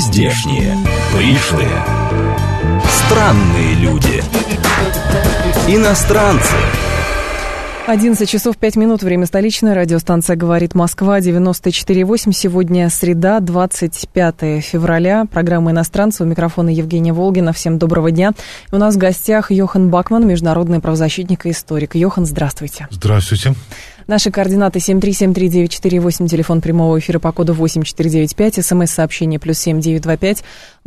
нездешние, пришлые, странные люди, иностранцы. 11 часов 5 минут, время столичное, радиостанция «Говорит Москва», 94,8. Сегодня среда, 25 февраля, программа «Иностранцы», у микрофона Евгения Волгина. Всем доброго дня. У нас в гостях Йохан Бакман, международный правозащитник и историк. Йохан, здравствуйте. Здравствуйте. Наши координаты 7373948, телефон прямого эфира по коду 8495, смс-сообщение +7 925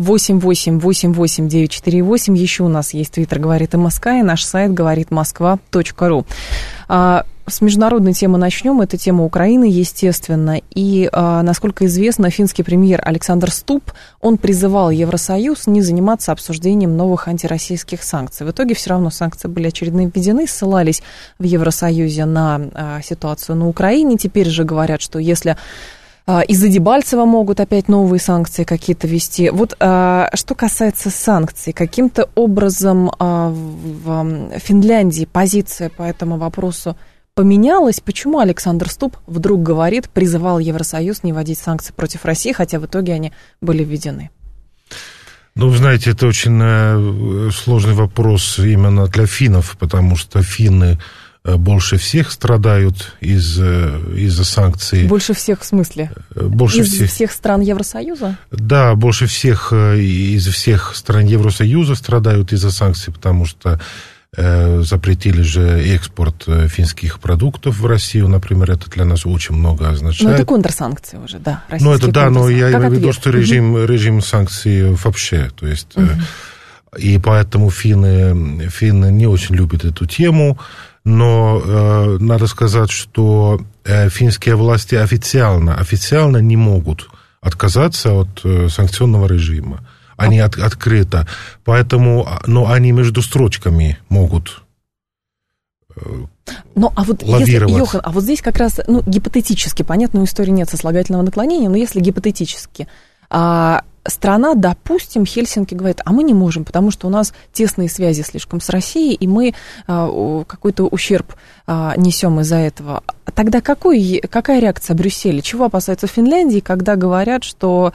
8888 948. Еще у нас есть твиттер «Говорит МСК» и наш сайт говоритмосква.ру. С международной темы начнем. Это тема Украины, естественно. И, насколько известно, финский премьер Александр Стуб, он призывал Евросоюз не заниматься обсуждением новых антироссийских санкций. В итоге все равно санкции были очередно введены, ссылались в Евросоюзе на ситуацию на Украине. Теперь же говорят, что если из-за Дебальцева могут опять новые санкции какие-то ввести. Вот что касается санкций, каким-то образом в Финляндии позиция по этому вопросу поменялась? Почему Александр Стуб вдруг говорит, призывал Евросоюз не вводить санкции против России, хотя в итоге они были введены? Ну, вы знаете, это очень сложный вопрос именно для финнов, потому что финны больше всех страдают из-за санкций. Больше всех в смысле? Из всех стран Евросоюза? Да, больше всех из всех стран Евросоюза страдают из-за санкций, потому что запретили же экспорт финских продуктов в Россию, например, это для нас очень много означает. Но это контрсанкции уже, да. Ну, это да, но я имею в виду, что режим санкций вообще, то есть, и поэтому финны не очень любят эту тему, но надо сказать, что финские власти официально не могут отказаться от санкционного режима. Они открыто. Поэтому, но они между строчками могут лавировать. Йохан, а вот здесь как раз, гипотетически, понятно, у истории нет сослагательного наклонения, но если гипотетически, страна, допустим, Хельсинки говорит, а мы не можем, потому что у нас тесные связи слишком с Россией, и мы какой-то ущерб несем из-за этого. Тогда какая реакция Брюсселя? Чего опасается Финляндии, когда говорят, что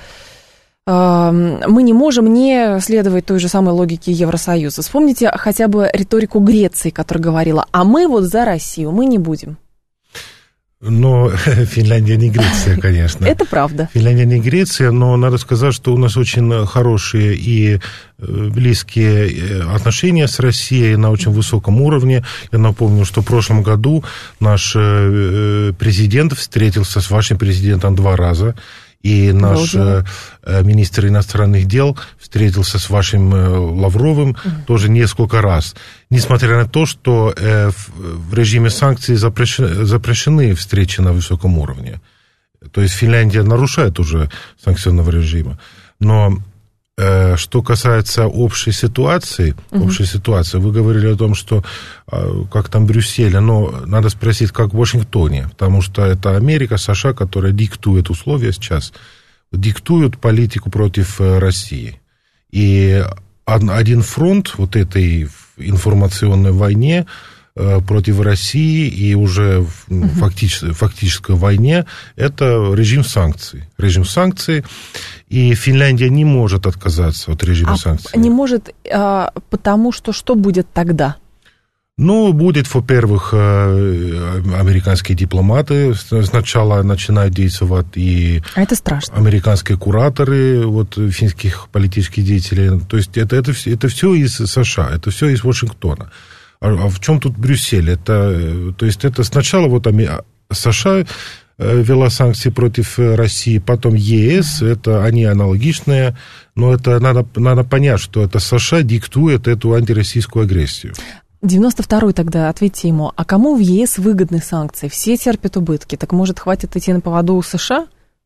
мы не можем не следовать той же самой логике Евросоюза? Вспомните хотя бы риторику Греции, которая говорила, а мы вот за Россию, мы не будем. Но Финляндия не Греция, конечно. Это правда. Финляндия не Греция, но надо сказать, что у нас очень хорошие и близкие отношения с Россией на очень высоком уровне. Я напомню, что в прошлом году наш президент встретился с вашим президентом 2 раза. И наш министр иностранных дел встретился с вашим Лавровым тоже несколько раз. Несмотря на то, что в режиме санкций запрещены встречи на высоком уровне. То есть Финляндия нарушает уже санкционного режима. Но что касается общей ситуации, вы говорили о том, что как там Брюсселе, но надо спросить, как в Вашингтоне, потому что это Америка, США, которая диктует условия сейчас, диктуют политику против России. И один фронт вот этой информационной войне против России и уже фактической войне, это режим санкций. Режим санкций, и Финляндия не может отказаться от режима санкций. Не может, потому что будет тогда? Ну, будет, во-первых, американские дипломаты сначала начинают действовать, и это страшно. Американские кураторы финских политических деятелей. То есть это все из США, это все из Вашингтона. А в чем тут Брюссель? То есть это сначала США ввела санкции против России, потом ЕС, это они аналогичные, но это надо понять, что это США диктует эту антироссийскую агрессию. 92-й тогда, ответьте ему, а кому в ЕС выгодны санкции? Все терпят убытки, так может хватит идти на поводу у США?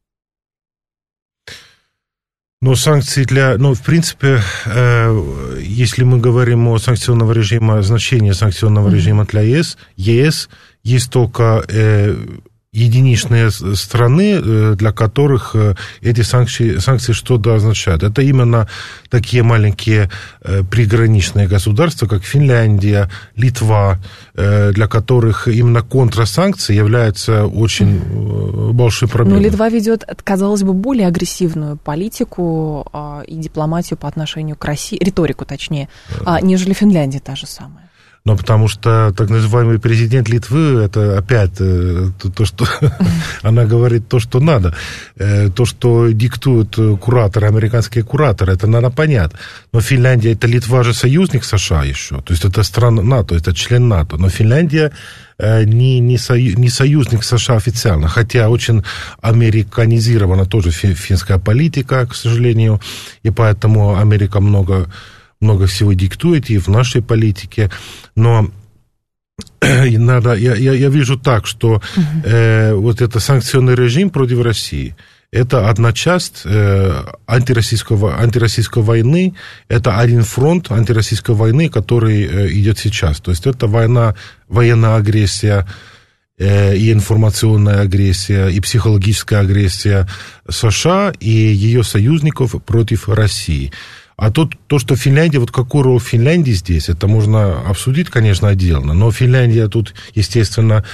Но санкции в принципе, если мы говорим о санкционном режиме, значение санкционного режима для ЕС есть только единичные страны, для которых эти санкции что-то означают. Это именно такие маленькие приграничные государства, как Финляндия, Литва, для которых именно контрсанкции являются очень большой проблемой. Но Литва ведет, казалось бы, более агрессивную политику и дипломатию по отношению к России, риторику точнее, нежели Финляндия та же самая. Но потому что так называемый президент Литвы, это опять то, что она говорит то, что надо. То, что диктуют кураторы, американские кураторы, это надо понять. Но Финляндия, это Литва же союзник США еще. То есть это страна НАТО, это член НАТО. Но Финляндия не союзник США официально. Хотя очень американизирована тоже финская политика, к сожалению. И поэтому Америка много всего диктует и в нашей политике, но я вижу так, что вот этот санкционный режим против России, это одна часть антироссийской войны, это один фронт антироссийской войны, который идет сейчас. То есть это военная агрессия, и информационная агрессия, и психологическая агрессия США и ее союзников против России. А то, что Финляндия, вот какую роль Финляндии здесь, это можно обсудить, конечно, отдельно, но Финляндия тут, естественно,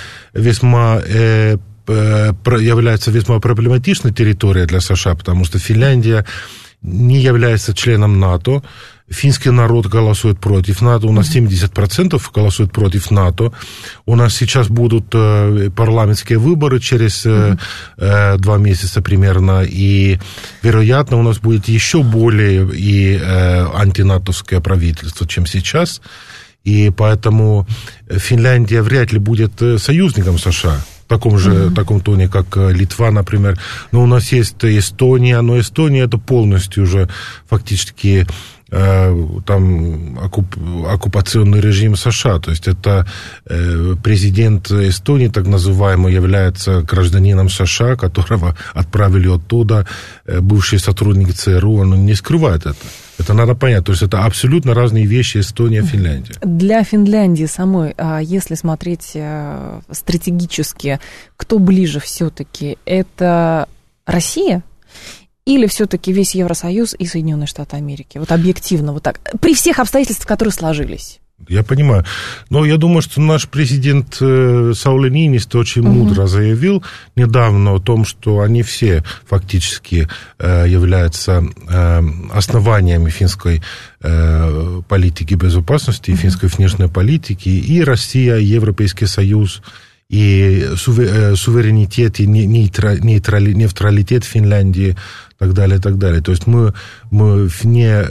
является весьма проблематичной территорией для США, потому что Финляндия не является членом НАТО, финский народ голосует против НАТО, у нас 70% голосует против НАТО, у нас сейчас будут парламентские выборы через 2 месяца примерно, и, вероятно, у нас будет еще более и антинатовское правительство, чем сейчас, и поэтому Финляндия вряд ли будет союзником США. В таком тоне, как Литва, например. Но у нас есть Эстония, но Эстония это полностью уже фактически там оккупационный режим США. То есть это президент Эстонии, так называемый, является гражданином США, которого отправили оттуда, бывший сотрудник ЦРУ, он не скрывает это. Это надо понять. То есть это абсолютно разные вещи Эстония и Финляндия. Для Финляндии самой, если смотреть стратегически, кто ближе все-таки? Это Россия? Или все-таки весь Евросоюз и Соединенные Штаты Америки? Вот объективно, вот так. При всех обстоятельствах, которые сложились. Я понимаю. Но я думаю, что наш президент Саули Ниинистö очень мудро заявил недавно о том, что они все фактически являются основаниями финской политики безопасности, финской внешней политики, и Россия, и Европейский Союз, и суверенитет, и нейтралитет Финляндии, и так далее, и так далее. То есть мы вне,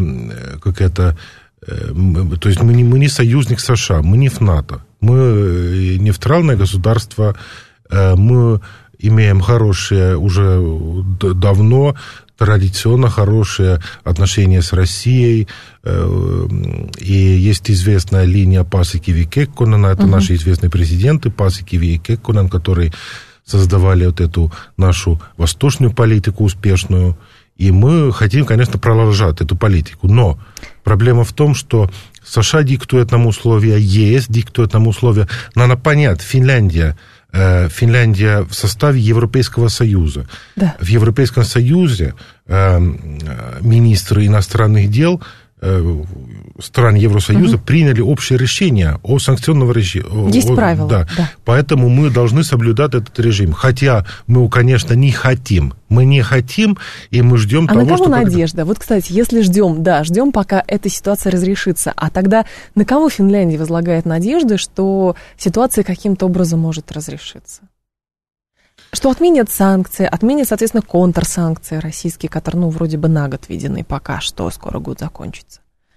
то есть мы не союзник США, мы не в НАТО, мы нейтральное государство, мы имеем хорошие, уже давно, традиционно хорошие отношения с Россией, и есть известная линия Paasikivi Kekkonen, это наши известные президенты Paasikivi и Kekkonen, которые создавали вот эту нашу восточную политику успешную, и мы хотим, конечно, продолжать эту политику, но проблема в том, что США диктует нам условия, ЕС диктует нам условия, надо понять, Финляндия в составе Европейского Союза. Да. В Европейском Союзе министры иностранных дел стран Евросоюза приняли общее решение о санкционном режиме. Есть правила. Да. Поэтому мы должны соблюдать этот режим. Хотя мы, конечно, не хотим. Мы не хотим, и мы ждем того, что... А на кого надежда? Вот, кстати, если ждем, пока эта ситуация разрешится, а тогда на кого Финляндия возлагает надежды, что ситуация каким-то образом может разрешиться? Что отменят санкции, соответственно, контрсанкции российские, которые, вроде бы на год введены пока что, скоро год закончится.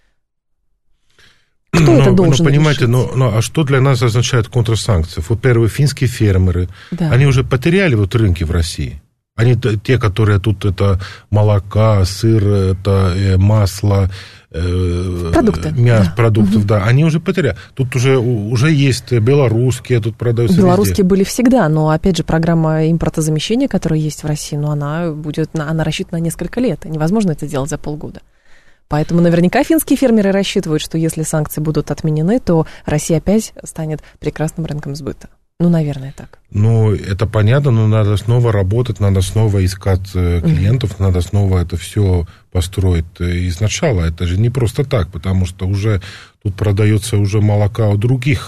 Кто это должен понимаете, решить? А что для нас означает контрсанкции? Во-первых, финские фермеры, они уже потеряли рынки в России. Они те, которые тут, это молока, сыр, это масло, мясо, продуктов, они уже потеряли. Тут уже есть белорусские, тут продаются белорусские везде. Были всегда, но, опять же, программа импортозамещения, которая есть в России, она рассчитана на несколько лет, и невозможно это делать за полгода. Поэтому наверняка финские фермеры рассчитывают, что если санкции будут отменены, то Россия опять станет прекрасным рынком сбыта. Ну, наверное, так. Ну, это понятно, но надо снова работать, надо снова искать клиентов, надо снова это все построить изначала. Это же не просто так, потому что уже тут продается уже молока у других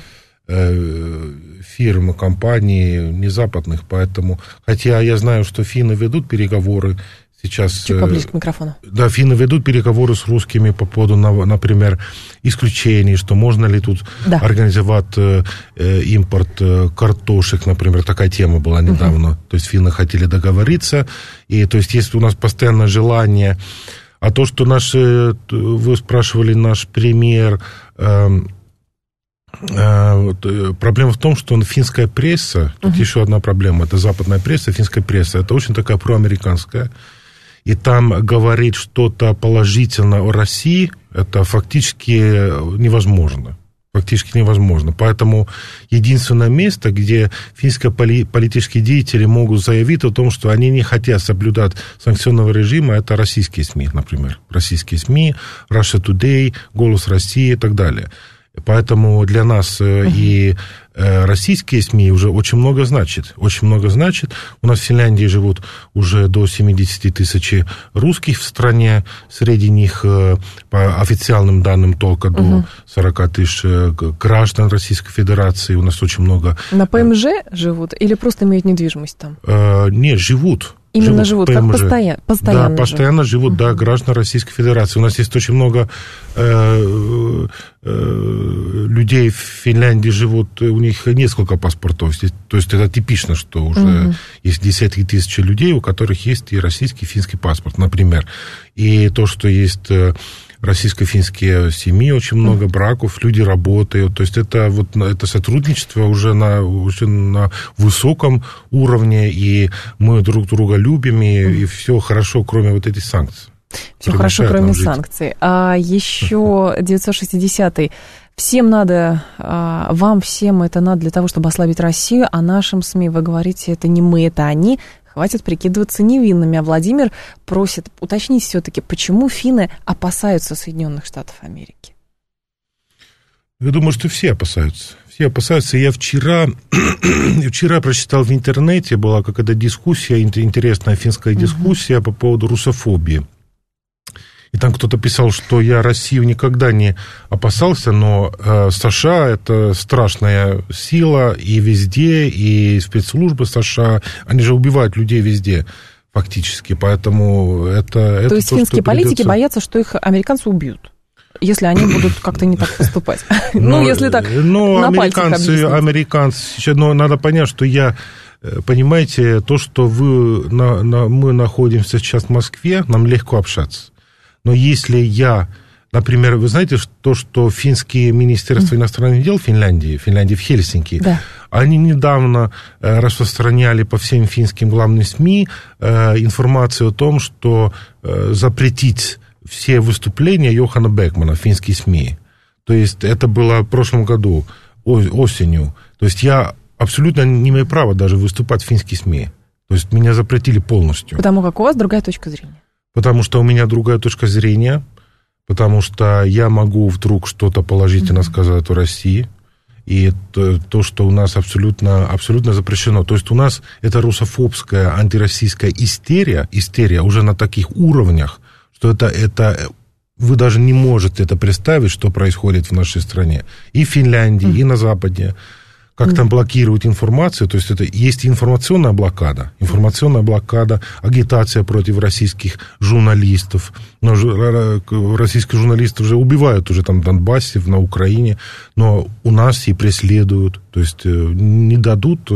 фирм, компаний, не западных, поэтому... Хотя я знаю, что финны ведут переговоры сейчас... Чуть поближе к микрофону. Да, финны ведут переговоры с русскими по поводу, например, исключений, что можно ли тут организовать импорт картошек, например, такая тема была недавно. То есть финны хотели договориться, и то есть есть у нас постоянное желание. А то, что вы спрашивали наш премьер... Проблема в том, что финская пресса, тут еще одна проблема, это западная пресса, финская пресса, это очень такая проамериканская, и там говорить что-то положительное о России, это фактически невозможно. Фактически невозможно. Поэтому единственное место, где финские политические деятели могут заявить о том, что они не хотят соблюдать санкционного режима, это российские СМИ, например. Российские СМИ, Russia Today, Голос России и так далее. Поэтому для нас и российские СМИ уже очень много значит. Очень много значит. У нас в Финляндии живут уже до 70 тысяч русских в стране. Среди них, по официальным данным, только до 40 тысяч граждан Российской Федерации. У нас очень много... На ПМЖ живут или просто имеют недвижимость там? Нет, живут. Именно живут, как постоянно да, постоянно живут, да, граждане Российской Федерации. У нас есть очень много людей в Финляндии живут, у них несколько паспортов. То есть это типично, что уже есть десятки тысяч людей, у которых есть и российский, и финский паспорт, например. И то, что есть... Российско-финские семьи, очень много браков, люди работают. То есть это сотрудничество уже на высоком уровне, и мы друг друга любим, и все хорошо, кроме вот этих санкций. Все хорошо, кроме санкций. А еще 960-й. Всем надо, вам всем это надо для того, чтобы ослабить Россию, а нашим СМИ, вы говорите, это не мы, это они. Хватит прикидываться невинными. А Владимир просит уточнить все-таки, почему финны опасаются Соединенных Штатов Америки? Я думаю, что все опасаются. Все опасаются. Я вчера прочитал в интернете, была какая-то дискуссия, интересная финская дискуссия по поводу русофобии. И там кто-то писал, что я Россию никогда не опасался, но США – это страшная сила и везде, и спецслужбы США, они же убивают людей везде фактически, поэтому это то есть финские политики боятся, что их американцы убьют, если они будут как-то не так поступать? Ну, если так на пальцах объяснить. Американцы, но надо понять, что понимаете, то, что мы находимся сейчас в Москве, нам легко общаться. Но если например, вы знаете, что финские министерства иностранных дел Финляндии в Хельсинки, они недавно распространяли по всем финским главным СМИ информацию о том, что запретить все выступления Йохана Бекмана в финские СМИ. То есть это было в прошлом году, осенью. То есть я абсолютно не имею права даже выступать в финские СМИ. То есть меня запретили полностью. Потому как у вас другая точка зрения. Потому что у меня другая точка зрения, потому что я могу вдруг что-то положительно сказать о России, и то, что у нас абсолютно запрещено. То есть у нас это русофобская, антироссийская истерия уже на таких уровнях, что это вы даже не можете это представить, что происходит в нашей стране. И в Финляндии, и на Западе. Как там блокируют информацию, то есть это есть информационная блокада, агитация против российских журналистов. Но российских журналистов уже убивают уже там в Донбассе, на Украине, но у нас и преследуют, то есть не дадут...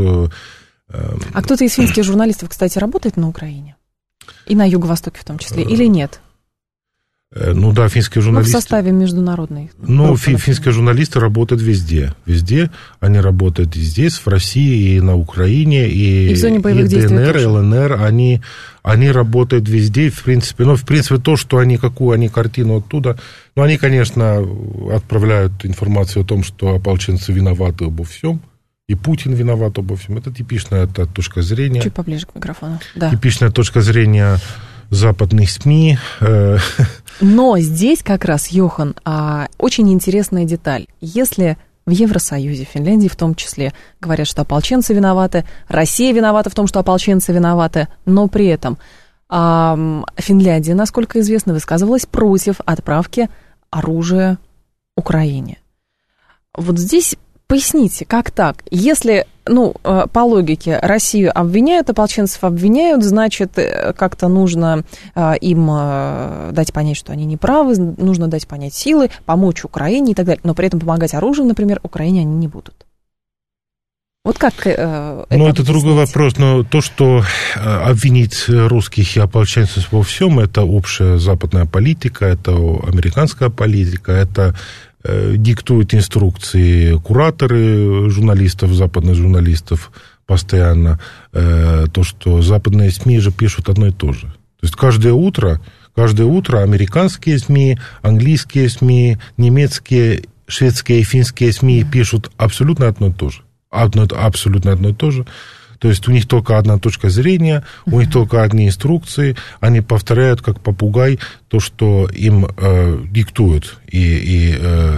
А кто-то из финских журналистов, кстати, работает на Украине? И на Юго-Востоке в том числе, или нет? Ну да, финские журналисты... в составе международной. Ну, финские журналисты работают везде. Везде. Они работают и здесь, в России, и на Украине, и в зоне боевых действий ДНР, ЛНР. Они работают везде. В принципе, то, что какую они картину оттуда... Ну, они, конечно, отправляют информацию о том, что ополченцы виноваты обо всем. И Путин виноват обо всем. Это типичная точка зрения. Чуть поближе к микрофону. Да. Типичная точка зрения западных СМИ. Но здесь как раз, Йохан, очень интересная деталь. Если в Евросоюзе, Финляндии в том числе. Говорят, что ополченцы виноваты, Россия виновата в том, что ополченцы виноваты, но при этом Финляндия, насколько известно, высказывалась против отправки оружия Украине. Вот здесь поясните, как так? Если, по логике, Россию обвиняют, ополченцев обвиняют, значит, как-то нужно им дать понять, что они неправы, нужно дать понять силы, помочь Украине и так далее. Но при этом помогать оружием, например, Украине они не будут. Вот как это другой вопрос, но то, что обвинить русских и ополченцев во всем, это общая западная политика, это американская политика, это диктуют инструкции кураторы журналистов, западных журналистов постоянно, то, что западные СМИ же пишут одно и то же. То есть каждое утро американские СМИ, английские СМИ, немецкие, шведские и финские СМИ пишут абсолютно одно и то же. Абсолютно одно и то же. То есть у них только одна точка зрения, у них только одни инструкции, они повторяют как попугай то, что им диктуют и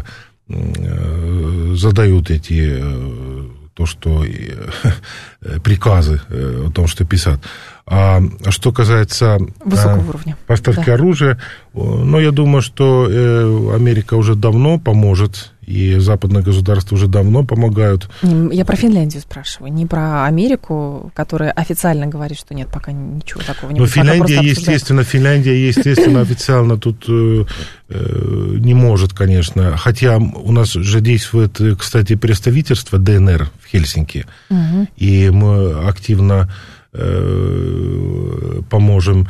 задают то, что приказы о том, что писать. А что касается высокого уровня поставки оружия, я думаю, что Америка уже давно поможет, и западные государства уже давно помогают. Я про Финляндию спрашиваю, не про Америку, которая официально говорит, что нет, пока ничего такого не будет. Финляндия, естественно, официально тут не может, конечно. Хотя у нас же действует, кстати, представительство ДНР в Хельсинки, и мы активно поможем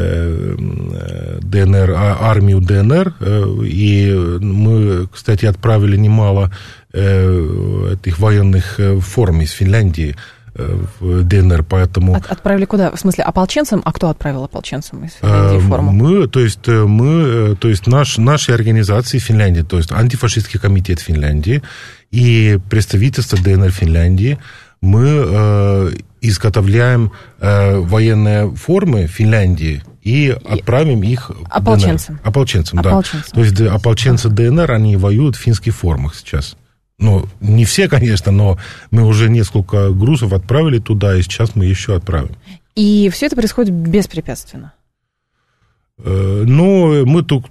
ДНР, армию ДНР, и мы, кстати, отправили немало этих военных форм из Финляндии в ДНР, поэтому... Отправили куда? В смысле, ополченцам? А кто отправил ополченцам из Финляндии форму? То есть наши организации Финляндии, то есть антифашистский комитет Финляндии и представительство ДНР Финляндии, мы изготовляем военные формы Финляндии и отправим их ополченцам. Ополченцам, да. То есть ополченцы ДНР, они воюют в финских формах сейчас. Не все, конечно, но мы уже несколько грузов отправили туда, и сейчас мы еще отправим. И все это происходит беспрепятственно? Мы тут...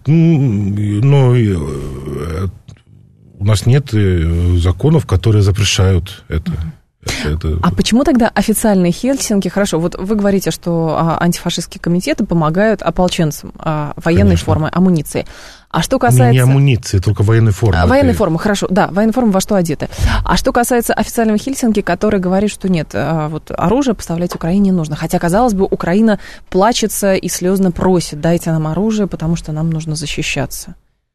у нас нет законов, которые запрещают это. А почему тогда официальные Хельсинки, хорошо, вот вы говорите, что антифашистские комитеты помогают ополченцам военной формы, амуниции. А что касается... Не амуниции, только военной формы. Военной формы, хорошо, да, военной формы во что одеты. А что касается официального Хельсинки, который говорит, что нет, вот оружие поставлять Украине не нужно. Хотя, казалось бы, Украина плачется и слезно просит, дайте нам оружие, потому что нам нужно защищаться.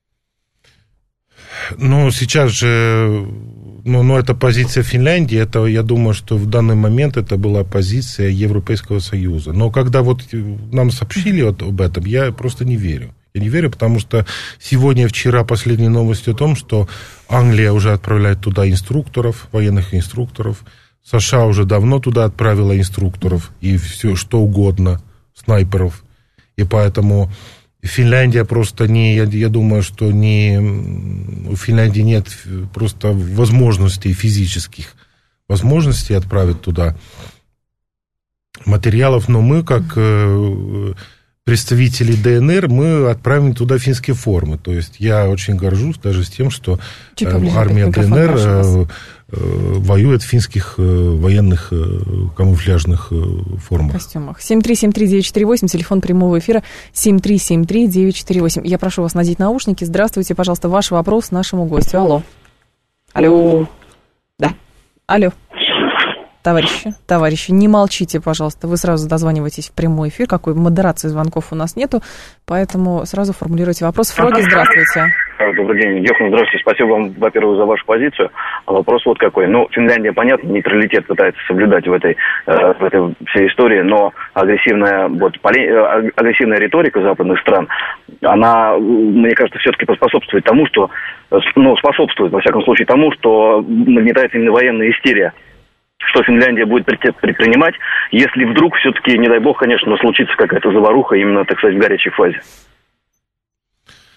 Сейчас же... это позиция Финляндии, это, я думаю, что в данный момент это была позиция Европейского Союза. Но когда вот нам сообщили об этом, я просто не верю. Я не верю, потому что сегодня, вчера последние новости о том, что Англия уже отправляет туда инструкторов, военных инструкторов, США уже давно туда отправила инструкторов и все что угодно, снайперов. И поэтому... Финляндия просто я думаю, что у Финляндии нет просто физических возможностей отправить туда материалов, но мы, как представители ДНР, мы отправим туда финские формы. То есть я очень горжусь даже с тем, что армия ДНР воюет в финских военных камуфляжных формах. Костюмах. 7373948, телефон прямого эфира 7373948. Я прошу вас надеть наушники. Здравствуйте, пожалуйста, ваш вопрос нашему гостю. Алло. Да. Алло. Товарищи, не молчите, пожалуйста. Вы сразу дозваниваетесь в прямой эфир. Какой модерации звонков у нас нету, поэтому сразу формулируйте вопрос. Фроги, здравствуйте. Добрый день, Йохан, здравствуйте. Спасибо вам, во-первых, за вашу позицию. А вопрос вот какой. Финляндия, понятно, нейтралитет пытается соблюдать в этой всей истории, но агрессивная риторика западных стран, она, мне кажется, все-таки поспособствует тому, что... способствует, во всяком случае, тому, что нагнетается именно военная истерия. Что Финляндия будет предпринимать, если вдруг все-таки, не дай бог, конечно, случится какая-то заваруха именно, так сказать, в горячей фазе.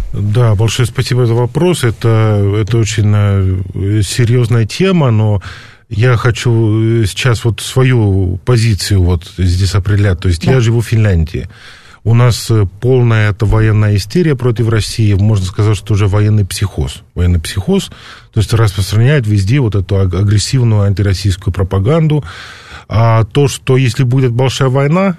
Да, большое спасибо за вопрос. Это очень серьезная тема, но я хочу сейчас вот свою позицию вот здесь определять. То есть я живу в Финляндии. У нас полная это военная истерия против России. Можно сказать, что уже военный психоз. Военный психоз, то есть распространяет везде вот эту агрессивную антироссийскую пропаганду. А то, что если будет большая война,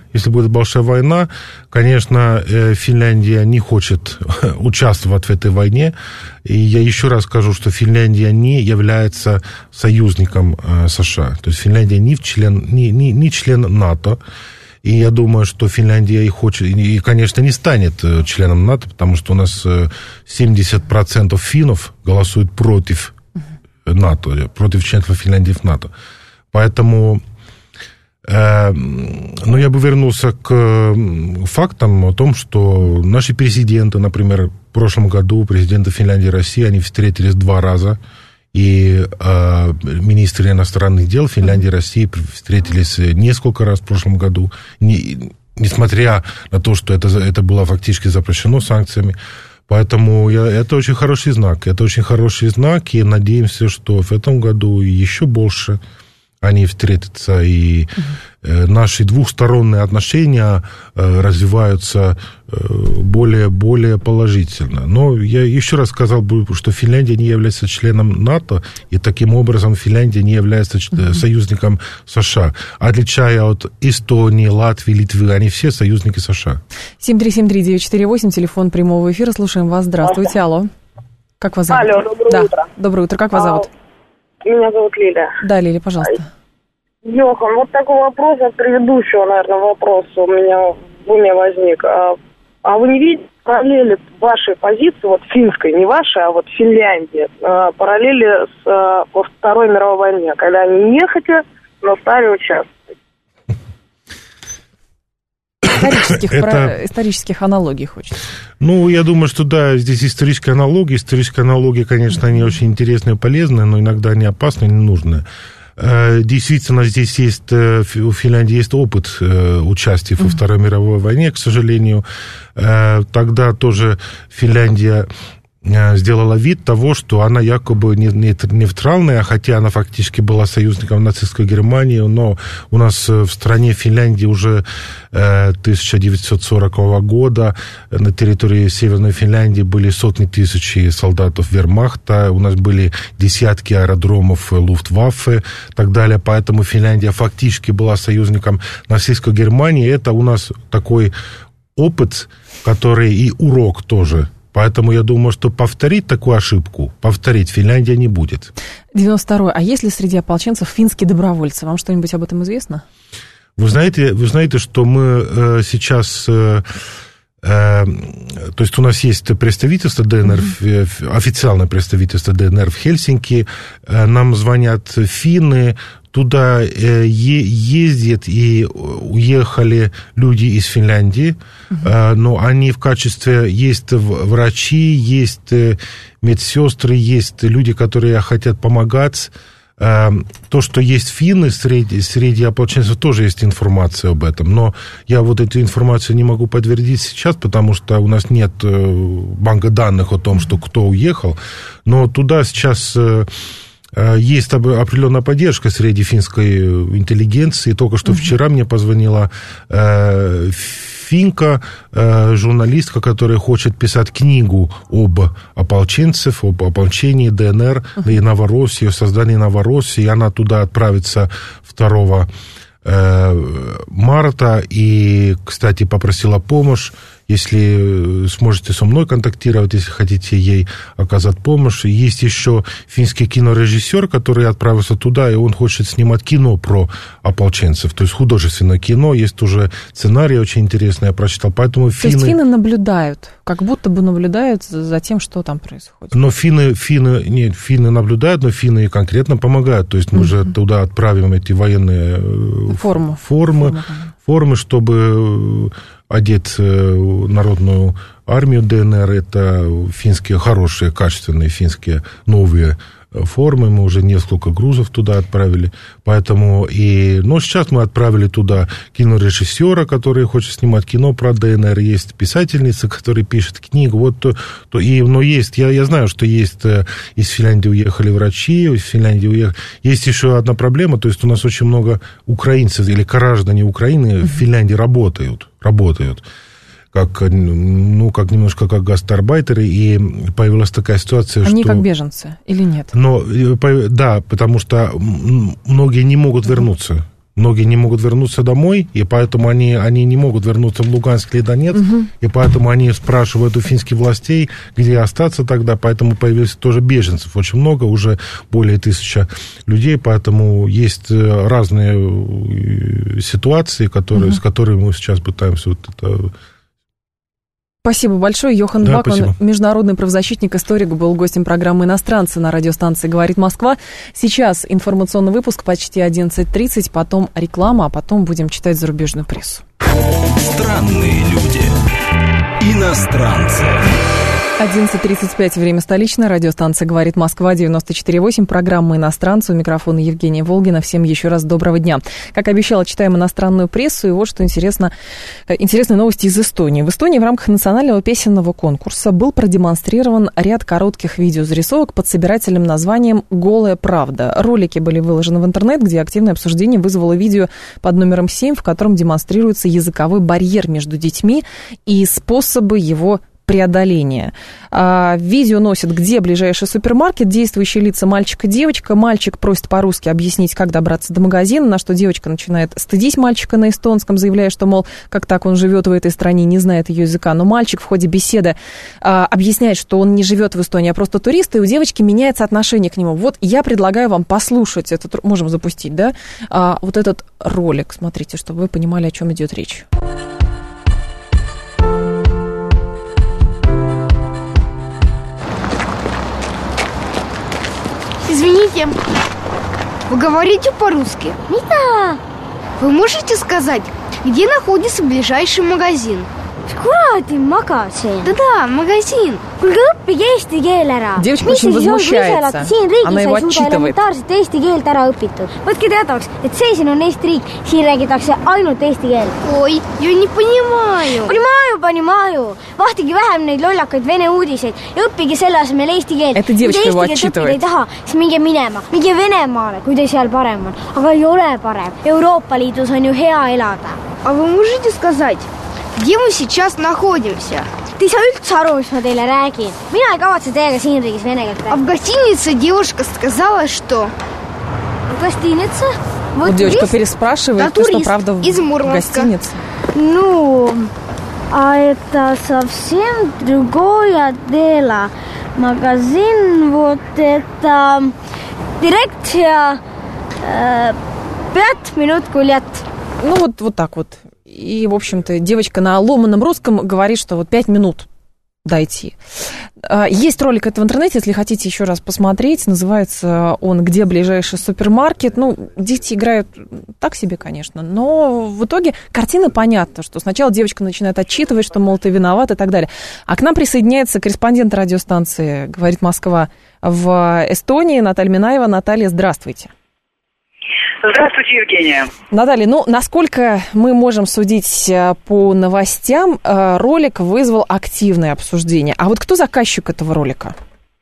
конечно, Финляндия не хочет участвовать в этой войне. И я еще раз скажу, что Финляндия не является союзником США. То есть Финляндия не член НАТО. И я думаю, что Финляндия и, конечно, не станет членом НАТО, потому что у нас 70% финнов голосуют против НАТО, против членства Финляндии в НАТО. Поэтому... Но я бы вернулся к фактам о том, что наши президенты, например, в прошлом году президенты Финляндии и России, они встретились 2 раза, и министры иностранных дел Финляндии и России встретились несколько раз в прошлом году, несмотря на то, что это было фактически запрещено санкциями. Поэтому это очень хороший знак. Это очень хороший знак, и надеемся, что в этом году еще больше они встретятся, и наши двухсторонние отношения развиваются более положительно. Но я еще раз сказал бы, что Финляндия не является членом НАТО, и таким образом Финляндия не является союзником США. Отличая от Эстонии, Латвии, Литвы, они все союзники США. 7373948, телефон прямого эфира, слушаем вас. Здравствуйте, алло. Как вас зовут? Алло, доброе утро. Доброе утро, как вас зовут? Меня зовут Лиля. Да, Лиля, пожалуйста. Йохан, вот такой вопрос от предыдущего, наверное, вопроса у меня в уме возник. А вы не видите параллели вашей позиции, вот финской, не вашей, а вот Финляндии, параллели во Второй мировой войне, когда они нехотя, но стали участвовать? Исторических аналогий хочется. Ну, я думаю, что да, здесь исторические аналогии. Исторические аналогии, конечно, они очень интересные и полезные, но иногда они опасны и ненужные. Действительно, здесь есть, у Финляндии есть опыт участия во Второй мировой войне, к сожалению. Тогда тоже Финляндия сделала вид того, что она якобы не нейтральная, хотя она фактически была союзником нацистской Германии, но у нас в стране Финляндии уже 1940 года на территории Северной Финляндии были сотни тысяч солдатов вермахта, у нас были десятки аэродромов Люфтваффе и так далее, поэтому Финляндия фактически была союзником нацистской Германии. Это у нас такой опыт, который и урок тоже. Поэтому я думаю, что повторить такую ошибку, Финляндия не будет. 92-й. А есть ли среди ополченцев финские добровольцы? Вам что-нибудь об этом известно? Вы знаете, что мы сейчас... То есть у нас есть представительство ДНР, официальное представительство ДНР в Хельсинки. Нам звонят финны, туда ездят и уехали люди из Финляндии, но они в качестве... Есть врачи, есть медсестры, есть люди, которые хотят помогать. То, что есть финны среди ополченцев, тоже есть информация об этом. Но я вот эту информацию не могу подтвердить сейчас, потому что у нас нет банка данных о том, что кто уехал. Но туда сейчас... Есть определенная поддержка среди финской интеллигенции. Только что вчера мне позвонила финка, журналистка, которая хочет писать книгу об ополченцах, об ополчении ДНР и Новороссии, о создании Новороссии. Она туда отправится 2 марта и, кстати, попросила помощь. Если сможете со мной контактировать, если хотите ей оказать помощь. Есть еще финский кинорежиссер, который отправился туда, и он хочет снимать кино про ополченцев. То есть художественное кино. Есть уже сценарий очень интересный, я прочитал. Поэтому То есть финны наблюдают, как будто бы наблюдают за тем, что там происходит. Но финны наблюдают, но финны конкретно помогают. То есть мы же туда отправим эти военные формы, чтобы... одеть народную армию ДНР. Это финские, хорошие, качественные финские новые формы, мы уже несколько грузов туда отправили, поэтому сейчас мы отправили туда кинорежиссера, который хочет снимать кино про ДНР, есть писательница, которая пишет книгу, но есть, я знаю, что есть, из Финляндии уехали врачи, из Финляндии уехали, есть еще одна проблема, то есть у нас очень много украинцев или граждане Украины в Финляндии работают, как немножко как гастарбайтеры, и появилась такая ситуация, Они как беженцы или нет? Да, потому что многие не могут вернуться. Многие не могут вернуться домой, и поэтому они не могут вернуться в Луганск или Донецк, и поэтому они спрашивают у финских властей, где остаться тогда, поэтому появились тоже беженцев очень много, уже более 1000 людей, поэтому есть разные ситуации, с которыми мы сейчас пытаемся Спасибо большое. Йохан Бакман, международный правозащитник, историк, был гостем программы «Иностранцы» на радиостанции «Говорит Москва». Сейчас информационный выпуск почти 11:30, потом реклама, а потом будем читать зарубежную прессу. Странные люди. Иностранцы. 11:35, время столичное, радиостанция «Говорит Москва», 94.8, программа «Иностранцы», у микрофона Евгения Волгина. Всем еще раз доброго дня. Как обещала, читаем иностранную прессу, и вот что интересно, интересные новости из Эстонии. В Эстонии в рамках национального песенного конкурса был продемонстрирован ряд коротких видеозарисовок под собирательным названием «Голая правда». Ролики были выложены в интернет, где активное обсуждение вызвало видео под номером 7, в котором демонстрируется языковой барьер между детьми и способы его преодоления. Видео носит «Где ближайший супермаркет?», действующие лица мальчик и девочка. Мальчик просит по-русски объяснить, как добраться до магазина, на что девочка начинает стыдить мальчика на эстонском, заявляя, что, мол, как так он живет в этой стране, не знает ее языка. Но мальчик в ходе беседы объясняет, что он не живет в Эстонии, а просто турист, и у девочки меняется отношение к нему. Вот я предлагаю вам послушать этот, можем запустить, да, вот этот ролик, смотрите, чтобы вы понимали, о чем идет речь. Извините, вы говорите по-русски? Нет. Вы можете сказать, где находится ближайший магазин? Kuradi magasin. Да-да, магазин. Kuulge, õppige eesti keel ära. Девочка очень возмущается. Она его отчитывает. Eesti keelt ära õpitud. Võtke teadavaks, et see siin on Eesti riik. Siin räägitakse ainult eesti keelt. Ой, я не понимаю. Понимаю. Vahtige vähem neid lollakaid vene uudiseid ja õppige selle asemel eesti keelt. Это девочка его отчитывает. Kui te eesti keelt õppida ei taha, siis minge minema. Minge Venemaale, kui te seal parem on. Aga ei ole parem. Euroopa Liidus on ju hea elada. А вы можете сказать, где мы сейчас находимся? Te ei saa üldse aru, mis ma teile räägin. Mina ei kavatse teiega siin riigis vene keelt rääkida. А в гостинице девушка сказала, что... В гостинице? Вот девочка переспрашивает, что правда в гостинице. Ну, а это совсем другое дело. Магазин, вот это... Дирекция 5 минут гулять. Ну, вот так вот. И, в общем-то, девочка на ломаном русском говорит, что вот 5 минут дойти. Есть ролик это в интернете, если хотите еще раз посмотреть. Называется он «Где ближайший супермаркет?». Ну, дети играют так себе, конечно, но в итоге картина понятна, что сначала девочка начинает отчитывать, что, мол, ты виноват и так далее. А к нам присоединяется корреспондент радиостанции «Говорит Москва» в Эстонии Наталья Минаева. Наталья, здравствуйте. Здравствуйте, Евгения. Наталья, ну, насколько мы можем судить по новостям, ролик вызвал активное обсуждение. А вот кто заказчик этого ролика?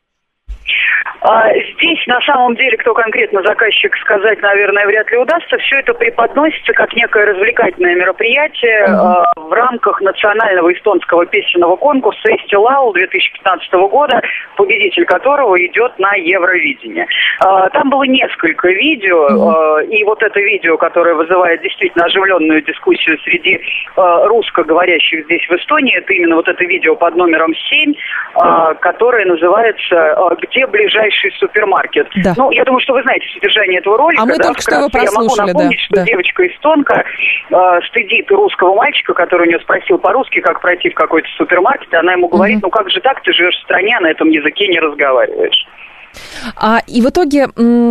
Здесь, на самом деле, кто конкретно заказчик, сказать, наверное, вряд ли удастся. Все это преподносится как некое развлекательное мероприятие в рамках национального эстонского песенного конкурса «Эстилау» 2015 года, победитель которого идет на Евровидение. Там было несколько видео, и вот это видео, которое вызывает действительно оживленную дискуссию среди русскоговорящих здесь в Эстонии, это именно вот это видео под номером 7, которое называется «Где ближайший супермаркет». Да. Ну, я думаю, что вы знаете содержание этого ролика. А мы только что его прослушали, я могу напомнить, что девочка-эстонка стыдит русского мальчика, который у нее спросил по-русски, как пройти в какой-то супермаркет, и она ему говорит, ну как же так, ты живешь в стране, а на этом языке не разговариваешь. И в итоге,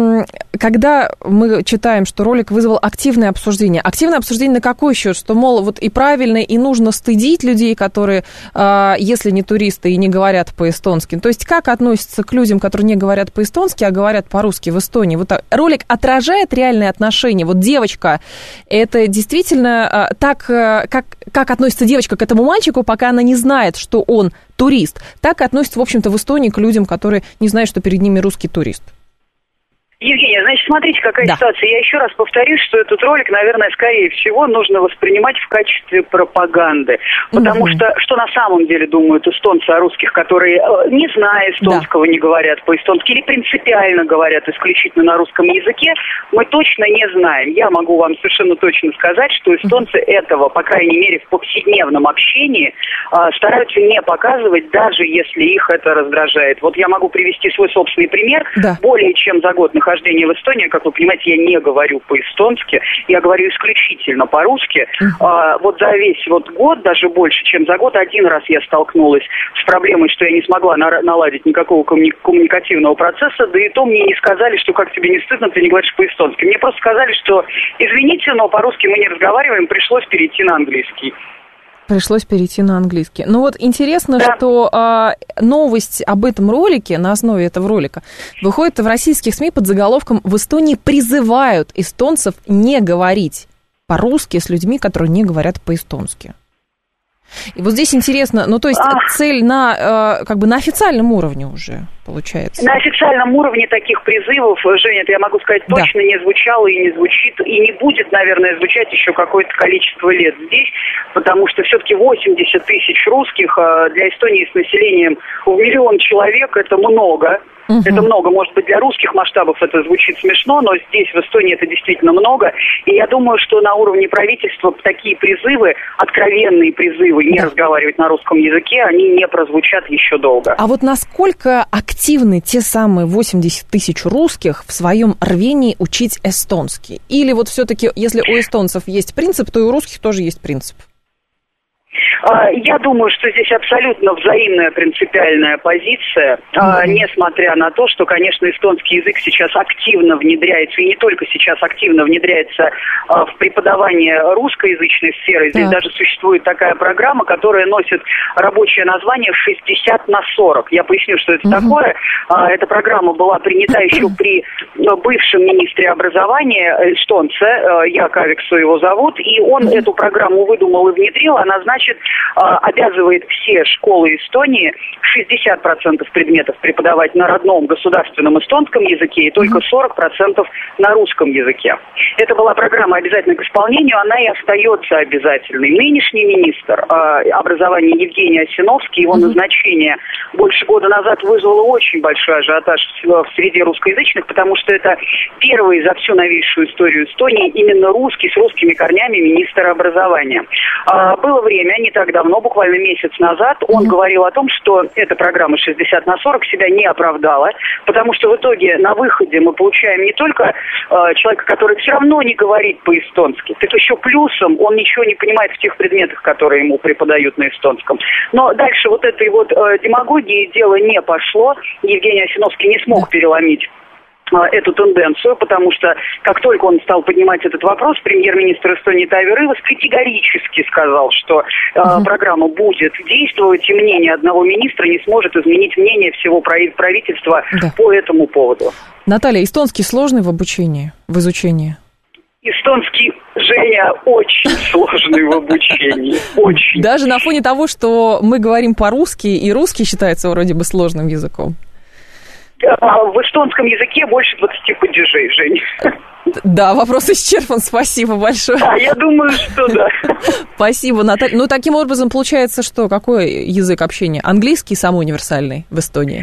когда мы читаем, что ролик вызвал активное обсуждение на какой счет? Что, мол, вот и правильно, и нужно стыдить людей, которые, если не туристы и не говорят по-эстонски. То есть как относятся к людям, которые не говорят по-эстонски, а говорят по-русски в Эстонии? Вот ролик отражает реальные отношения. Вот девочка, это действительно так, как относится девочка к этому мальчику, пока она не знает, что он турист, так и относится, в общем-то, в Эстонии к людям, которые не знают, что перед ними русский турист. Евгения, значит, смотрите, какая ситуация. Я еще раз повторюсь, что этот ролик, наверное, скорее всего, нужно воспринимать в качестве пропаганды. Потому что на самом деле думают эстонцы о русских, которые, не зная эстонского, не говорят по-эстонски или принципиально говорят исключительно на русском языке, мы точно не знаем. Я могу вам совершенно точно сказать, что эстонцы этого, по крайней мере, в повседневном общении стараются не показывать, даже если их это раздражает. Вот я могу привести свой собственный пример. Более чем за год нахождения в Эстонии, как вы понимаете, я не говорю по-эстонски, я говорю исключительно по-русски. Вот за весь год, даже больше, чем за год, один раз я столкнулась с проблемой, что я не смогла наладить никакого коммуникативного процесса, да и то мне не сказали, что как тебе не стыдно, ты не говоришь по-эстонски. Мне просто сказали, что извините, но по-русски мы не разговариваем, пришлось перейти на английский. Пришлось перейти на английский. Ну вот интересно, что новость об этом ролике, на основе этого ролика, выходит в российских СМИ под заголовком «В Эстонии призывают эстонцев не говорить по-русски с людьми, которые не говорят по-эстонски». И вот здесь интересно, ну то есть цель на официальном уровне уже получается. На официальном уровне таких призывов, Женя, это я могу сказать, точно не звучало и не звучит, и не будет, наверное, звучать еще какое-то количество лет здесь, потому что все-таки 80 тысяч русских для Эстонии с населением в 1 миллион человек это много. Это много, может быть, для русских масштабов это звучит смешно, но здесь, в Эстонии, это действительно много. И я думаю, что на уровне правительства такие призывы, откровенные призывы не разговаривать на русском языке, они не прозвучат еще долго. А вот насколько активны те самые 80 тысяч русских в своем рвении учить эстонский? Или вот все-таки, если у эстонцев есть принцип, то и у русских тоже есть принцип? Я думаю, что здесь абсолютно взаимная принципиальная позиция, несмотря на то, что, конечно, эстонский язык сейчас активно внедряется, и не только сейчас активно внедряется в преподавание русскоязычной сферы. Здесь даже существует такая программа, которая носит рабочее название 60/40. Я поясню, что это такое. Эта программа была принята еще при бывшем министре образования эстонце, Яковиксу его зовут, и он эту программу выдумал и внедрил. Она, значит, обязывает все школы Эстонии 60% предметов преподавать на родном государственном эстонском языке и только 40% на русском языке. Это была программа обязательна к исполнению, она и остается обязательной. Нынешний министр образования Евгений Осиновский, его назначение больше года назад вызвало очень большой ажиотаж в среде русскоязычных, потому что это первый за всю новейшую историю Эстонии именно русский, с русскими корнями министр образования. Было время, не так давно, буквально месяц назад, он говорил о том, что эта программа 60/40 себя не оправдала, потому что в итоге на выходе мы получаем не только человека, который все равно не говорит по-эстонски, так еще плюсом он ничего не понимает в тех предметах, которые ему преподают на эстонском. Но дальше вот этой вот демагогии дело не пошло. Евгений Осиновский не смог переломить эту тенденцию, потому что как только он стал поднимать этот вопрос, премьер-министр Эстонии Таави Рõivas категорически сказал, что программа будет действовать, и мнение одного министра не сможет изменить мнение всего правительства по этому поводу. Наталья, эстонский сложный в обучении, в изучении? Эстонский, Женя, очень сложный в обучении. Очень. Даже на фоне того, что мы говорим по-русски, и русский считается вроде бы сложным языком. В эстонском языке больше 20 падежей, Жень. Да, вопрос исчерпан, спасибо большое. Я думаю, что да. Спасибо, Наталья. Ну, таким образом, получается, что какой язык общения? Английский самый универсальный в Эстонии?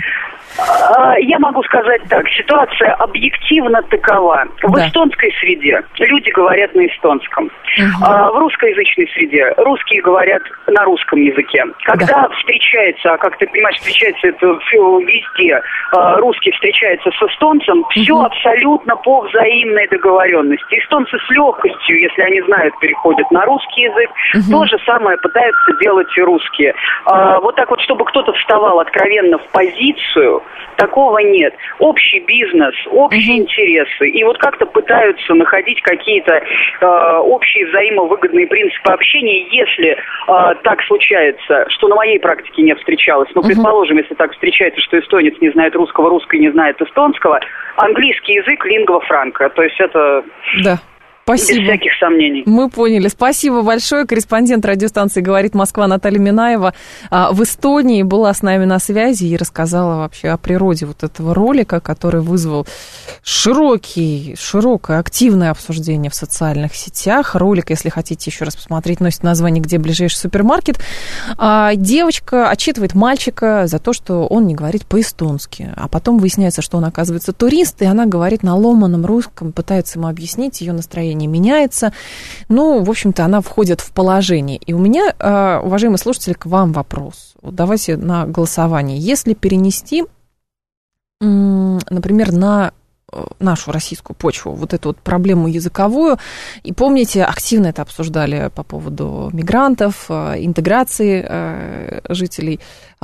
Я могу сказать так, ситуация объективно такова. В эстонской среде люди говорят на эстонском. В русскоязычной среде русские говорят на русском языке. Когда встречается, как ты понимаешь, встречается это везде, русский встречается с эстонцем, все абсолютно по взаимной договоренности. Эстонцы с легкостью, если они знают, переходят на русский язык. То же самое пытаются делать и русские. Вот так вот, чтобы кто-то вставал откровенно в позицию, такого нет. Общий бизнес, общие интересы. И вот как-то пытаются находить какие-то общие взаимовыгодные принципы общения, если так случается, что на моей практике не встречалось. Но, предположим, если так встречается, что эстонец не знает русского, русский не знает эстонского, английский язык лингва франка. То есть это... Да. Спасибо. Без всяких сомнений. Мы поняли. Спасибо большое. Корреспондент радиостанции «Говорит Москва» Наталья Минаева в Эстонии была с нами на связи и рассказала вообще о природе вот этого ролика, который вызвал широкое, активное обсуждение в социальных сетях. Ролик, если хотите еще раз посмотреть, носит название «Где ближайший супермаркет?». Девочка отчитывает мальчика за то, что он не говорит по-эстонски. А потом выясняется, что он, оказывается, турист, и она говорит на ломаном русском, пытается ему объяснить, ее настроение не меняется. Ну, в общем-то, она входит в положение. И у меня, уважаемые слушатели, к вам вопрос. Вот давайте на голосование. Если перенести, например, на нашу российскую почву, вот эту вот проблему языковую, и помните, активно это обсуждали по поводу мигрантов, интеграции жителей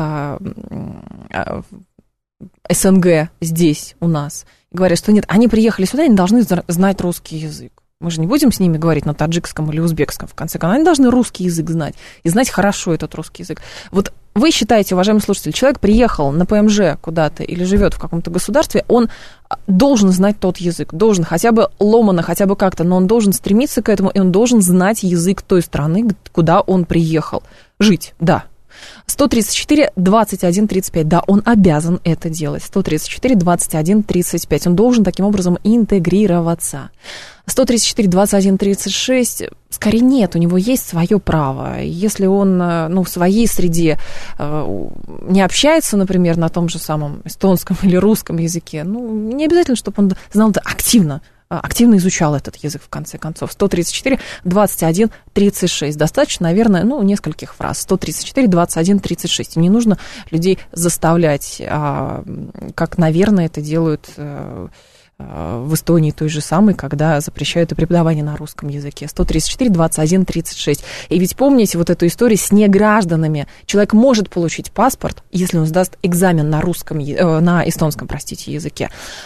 СНГ здесь у нас. Говорят, что нет, они приехали сюда и не должны знать русский язык. Мы же не будем с ними говорить на таджикском или узбекском, в конце концов. Они должны русский язык знать, и знать хорошо этот русский язык. Вот вы считаете, уважаемый слушатель, человек приехал на ПМЖ куда-то или живет в каком-то государстве, он должен знать тот язык, должен хотя бы ломано, хотя бы как-то, но он должен стремиться к этому, и он должен знать язык той страны, куда он приехал жить, да. 134-21-35, да, он обязан это делать. 134-21-35, он должен таким образом интегрироваться. 134-21-36, скорее нет, у него есть свое право. Если он, в своей среде не общается, например, на том же самом эстонском или русском языке, не обязательно, чтобы он знал это активно изучал этот язык, в конце концов. 134-21-36. Достаточно, наверное, нескольких фраз. 134-21-36. Не нужно людей заставлять, как, наверное, это делают в Эстонии той же самой, когда запрещают и преподавание на русском языке. 134-21-36. И ведь помните вот эту историю с негражданами. Человек может получить паспорт, если он сдаст экзамен на эстонском, языке.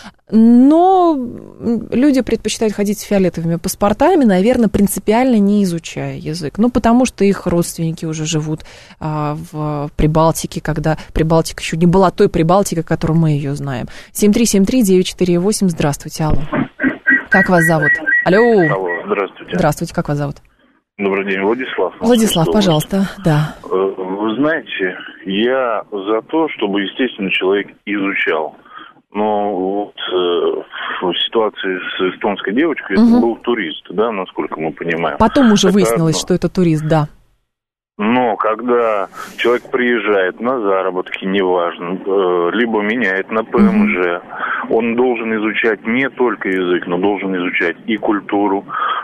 Но люди предпочитают ходить с фиолетовыми паспортами, наверное, принципиально не изучая язык. Потому что их родственники уже живут в Прибалтике, когда Прибалтика еще не была той Прибалтикой, которую мы ее знаем. 7373948, здравствуйте, алло. Как вас зовут? Алло. Алло, здравствуйте. Здравствуйте, как вас зовут? Добрый день, Владислав. Владислав, пожалуйста, да. Вы знаете, я за то, чтобы, естественно, человек изучал. Но в ситуации с эстонской девочкой это был турист, да, насколько мы понимаем. Потом уже выяснилось, что это турист, да. Но когда человек приезжает на заработки, неважно, либо меняет на ПМЖ, он должен изучать не только язык, но должен изучать и культуру,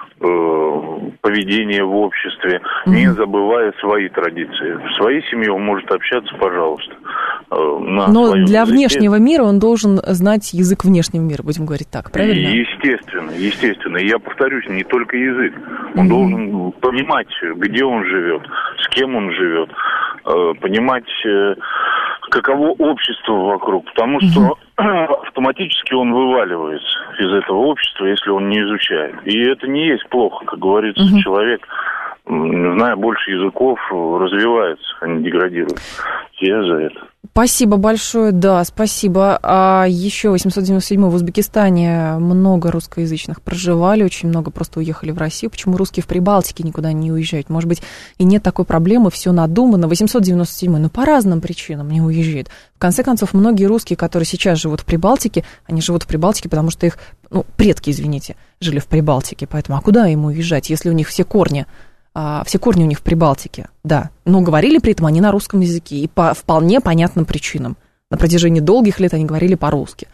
поведение в обществе, не забывая свои традиции. В своей семье он может общаться, пожалуйста. Но для внешнего мира он должен знать язык внешнего мира, будем говорить так, правильно? Естественно. И я повторюсь, не только язык. Он должен понимать, где он живет, с кем он живет, понимать, каково общество вокруг, потому что автоматически он вываливается из этого общества, если он не изучает. И это не есть плохо, как говорится, человек, зная больше языков, развивается, а не деградирует. Я за это. Спасибо большое, да, спасибо. А еще 897 в Узбекистане много русскоязычных проживали, очень много просто уехали в Россию. Почему русские в Прибалтике никуда не уезжают? Может быть, и нет такой проблемы, все надумано. 897, по разным причинам не уезжают. В конце концов, многие русские, которые сейчас живут в Прибалтике, они живут в Прибалтике, потому что их, предки, извините, жили в Прибалтике. Поэтому, а куда им уезжать, если у них все корни у них в Прибалтике, да. Но говорили при этом они на русском языке и по вполне понятным причинам. На протяжении долгих лет они говорили по-русски.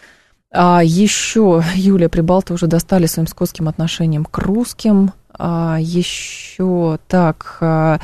Еще Юлия, прибалты уже достали своим скотским отношением к русским. Еще так...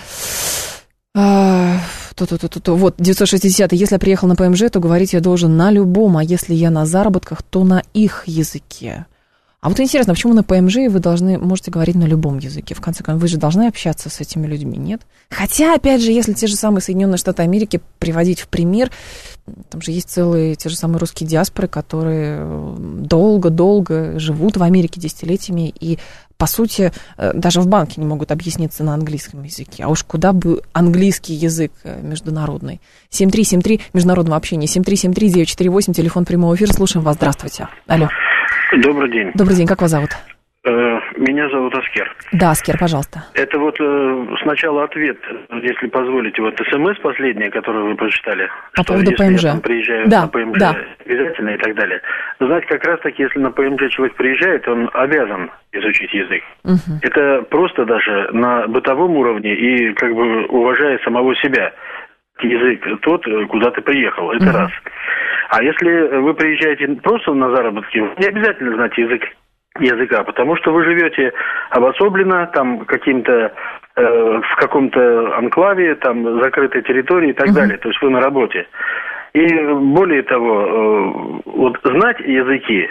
Вот, 960, если я приехал на ПМЖ, то говорить я должен на любом, а если я на заработках, то на их языке. А вот интересно, почему на ПМЖ вы можете говорить на любом языке? В конце концов, вы же должны общаться с этими людьми, нет? Хотя, опять же, если те же самые Соединенные Штаты Америки приводить в пример, там же есть целые те же самые русские диаспоры, которые долго-долго живут в Америке десятилетиями и, по сути, даже в банке не могут объясниться на английском языке. А уж куда бы английский язык международный. 7373 международного общения, 7373948, телефон прямого эфира. Слушаем вас. Здравствуйте. Алло. Добрый день. Добрый день. Как вас зовут? Меня зовут Аскер. Да, Аскер, пожалуйста. Это вот сначала ответ, если позволите, вот СМС последнее, которое вы прочитали. По поводу если ПМЖ. Я там приезжаю да, на ПМЖ да. обязательно и так далее. Знаете, как раз таки, если на ПМЖ человек приезжает, он обязан изучить язык. Угу. Это просто даже на бытовом уровне и как бы уважая самого себя. Язык тот, куда ты приехал, это раз. А если вы приезжаете просто на заработки, не обязательно знать языка, потому что вы живете обособленно, там каким-то в каком-то анклаве, там закрытой территории и так далее. То есть вы на работе. И более того, вот знать языки,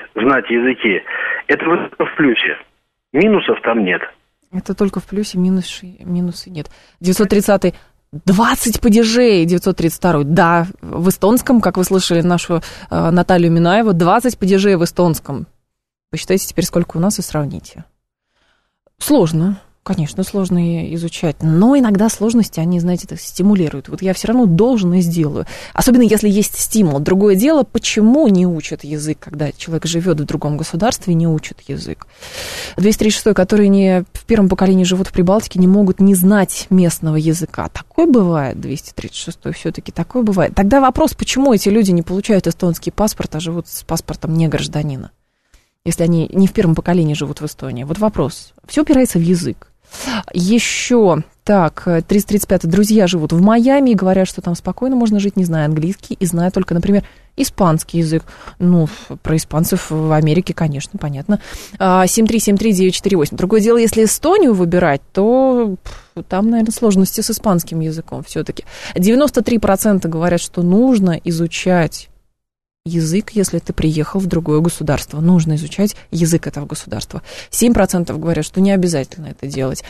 это в плюсе. Минусов там нет. Это только в плюсе, минусы нет. 930-й. 20 падежей, 932-й. Да, в эстонском, как вы слышали нашу Наталью Минаеву, 20 падежей в эстонском. Посчитайте теперь, сколько у нас, и сравните. Сложно, конечно, сложно изучать, но иногда сложности, они, знаете, так стимулируют. Вот я все равно должен и сделаю. Особенно, если есть стимул. Другое дело, почему не учат язык, когда человек живет в другом государстве и не учат язык. 236-й, которые не в первом поколении живут в Прибалтике, не могут не знать местного языка. Такое бывает, 236-й, все-таки такое бывает. Тогда вопрос, почему эти люди не получают эстонский паспорт, а живут с паспортом не гражданина, если они не в первом поколении живут в Эстонии. Вот вопрос. Все упирается в язык. Еще, так, 335-й. Друзья живут в Майами и говорят, что там спокойно можно жить, не зная английский и зная только, например, испанский язык. Ну, про испанцев в Америке, конечно, понятно. 7373948. Другое дело, если Эстонию выбирать, то там, наверное, сложности с испанским языком все-таки. 93% говорят, что нужно изучать язык, если ты приехал в другое государство. Нужно изучать язык этого государства. 7% говорят, что не обязательно это делать.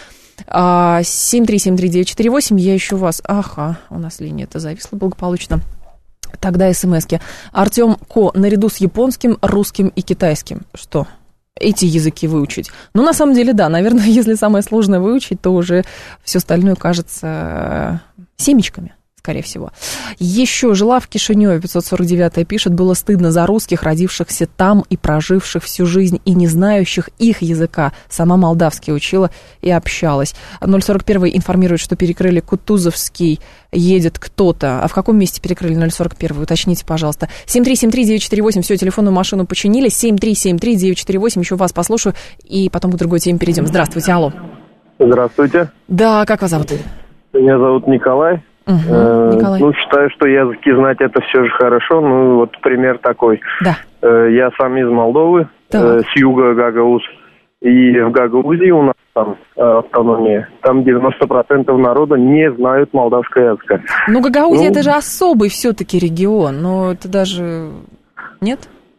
7373948, я ищу вас. Ага, у нас линия-то зависла благополучно. Тогда смски. Артем Ко, наряду с японским, русским и китайским. Что? Эти языки выучить? Ну, на самом деле, да, наверное, если самое сложное выучить, то уже все остальное кажется семечками. Скорее всего. Еще жила в Кишиневе, 549-я пишет, было стыдно за русских, родившихся там и проживших всю жизнь, и не знающих их языка. Сама молдавский учила и общалась. 041-й информирует, что перекрыли Кутузовский, едет кто-то. А в каком месте перекрыли 041-й? Уточните, пожалуйста. 7373948, все, телефонную машину починили. 7373948, еще вас послушаю, и потом к другой теме перейдем. Здравствуйте, алло. Здравствуйте. Да, как вас зовут? Меня зовут Николай. Николай. Ну, считаю, что языки знать это все же хорошо. Ну, вот пример такой. Да. Я сам из Молдовы, с юга Гагауз. И в Гагаузии у нас там автономия. Там 90% народа не знают молдавского языка. Ну, Гагаузия это же особый все-таки регион. Но это даже... Нет?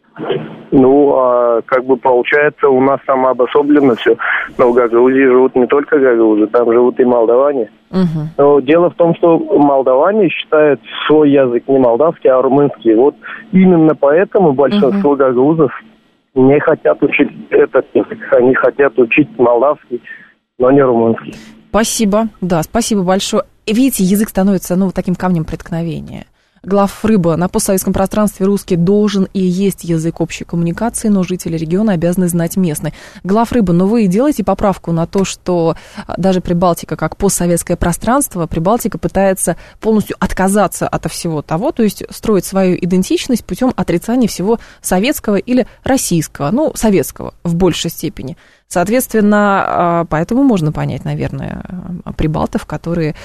Ну, как бы получается, у нас там обособлено все. Но в Гагаузии живут не только гагаузы, там живут и молдаване. Угу. Но дело в том, что молдаване считают свой язык не молдавский, а румынский. Вот именно поэтому большинство гагаузов не хотят учить этот язык. Они хотят учить молдавский, но не румынский. Спасибо, да, спасибо большое. Видите, язык становится, ну, таким камнем преткновения. Главрыба, на постсоветском пространстве русский должен и есть язык общей коммуникации, но жители региона обязаны знать местный. Главрыба, но вы делаете поправку на то, что даже Прибалтика, как постсоветское пространство, Прибалтика пытается полностью отказаться от всего того, то есть строить свою идентичность путем отрицания всего советского или российского, ну, советского в большей степени. Соответственно, поэтому можно понять, наверное, прибалтов, которые...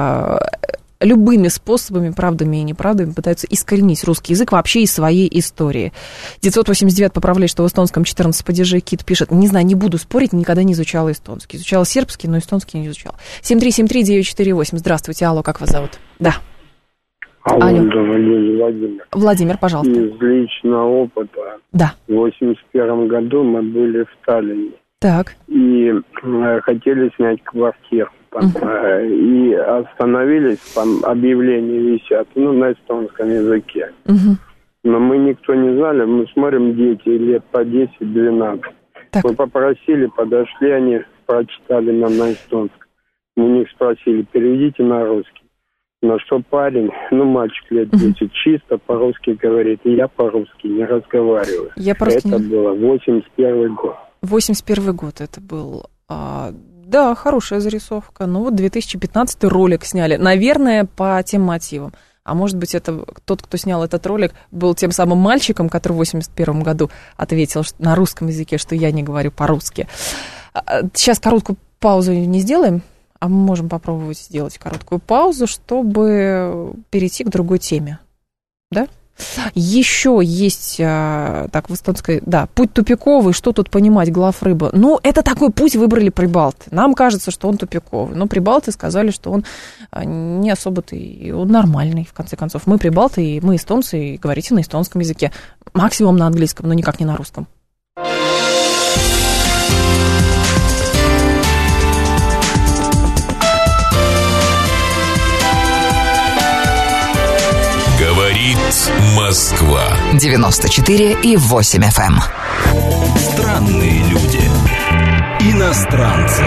любыми способами, правдами и неправдами пытаются искоренить русский язык вообще из своей истории. 989 поправляет, что в эстонском 14 падежей. Кит пишет, не знаю, не буду спорить, никогда не изучала эстонский. Изучала сербский, но эстонский не изучала. 7373948, здравствуйте, алло, как вас зовут? Да. Алло. Владимир. Владимир, пожалуйста. Из личного опыта. Да. В 81 году мы были в Таллине. Так. И хотели снять квартиру. И остановились, там объявления висят, на эстонском языке. Но мы никто не знали, мы смотрим, дети лет по 10-12. Мы попросили, подошли, они прочитали нам на эстонском. Мы у них спросили, переведите на русский. На что парень, мальчик лет 10, чисто по-русски говорит, и я по-русски не разговариваю. Это было 81 год. 81 год это был. Да, хорошая зарисовка. 2015 ролик сняли. Наверное, по тем мотивам. А может быть, это тот, кто снял этот ролик, был тем самым мальчиком, который в 81 году ответил на русском языке, что я не говорю по-русски. Сейчас короткую паузу не сделаем, а мы можем попробовать сделать короткую паузу, чтобы перейти к другой теме. Да? Еще есть, в эстонской, путь тупиковый, что тут понимать, главрыба. Это такой путь выбрали прибалты. Нам кажется, что он тупиковый, но прибалты сказали, что он не особо-то, и он нормальный, в конце концов. Мы прибалты, и мы эстонцы, и говорите на эстонском языке. Максимум на английском, но никак не на русском. Говорит Москва. 94,8 FM. Странные люди. Иностранцы.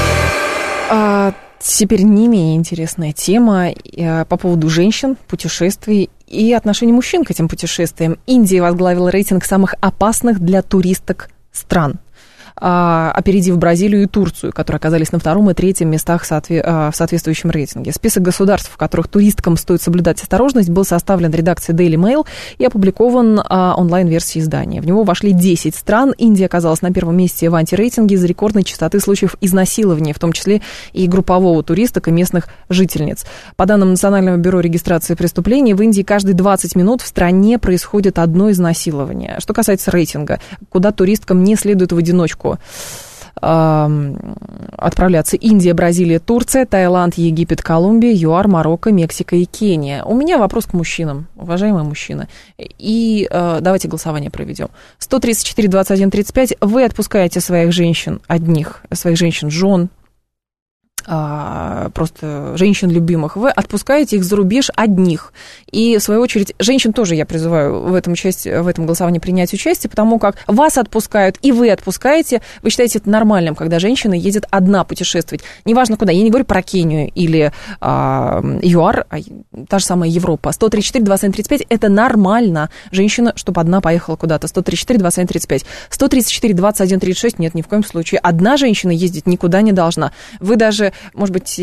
Теперь не менее интересная тема по поводу женщин, путешествий и отношений мужчин к этим путешествиям. Индия возглавила рейтинг самых опасных для туристок стран, опередив Бразилию и Турцию, которые оказались на 2-м и 3-м местах в соответствующем рейтинге. Список государств, в которых туристкам стоит соблюдать осторожность, был составлен редакцией Daily Mail и опубликован онлайн-версией издания. В него вошли 10 стран. Индия оказалась на 1-м месте в антирейтинге из-за рекордной частоты случаев изнасилования, в том числе и группового туристок и местных жительниц. По данным Национального бюро регистрации преступлений, в Индии каждые 20 минут в стране происходит одно изнасилование. Что касается рейтинга, куда туристкам не следует в одиночку отправляться: Индия, Бразилия, Турция, Таиланд, Египет, Колумбия, ЮАР, Марокко, Мексика и Кения. У меня вопрос к мужчинам, уважаемые мужчины. И давайте голосование проведем. 134, 21, 35. Вы отпускаете своих женщин одних, своих женщин, жен, просто женщин любимых, вы отпускаете их за рубеж одних. И, в свою очередь, женщин тоже я призываю в этом голосовании принять участие, потому как вас отпускают, и вы отпускаете. Вы считаете это нормальным, когда женщина едет одна путешествовать. Неважно куда. Я не говорю про Кению или ЮАР, а та же самая Европа. 134, 27, 35. Это нормально. Женщина, чтобы одна поехала куда-то. 134, 27, 35. 134, 21, 36. Нет, ни в коем случае. Одна женщина ездить никуда не должна. Вы даже, может быть,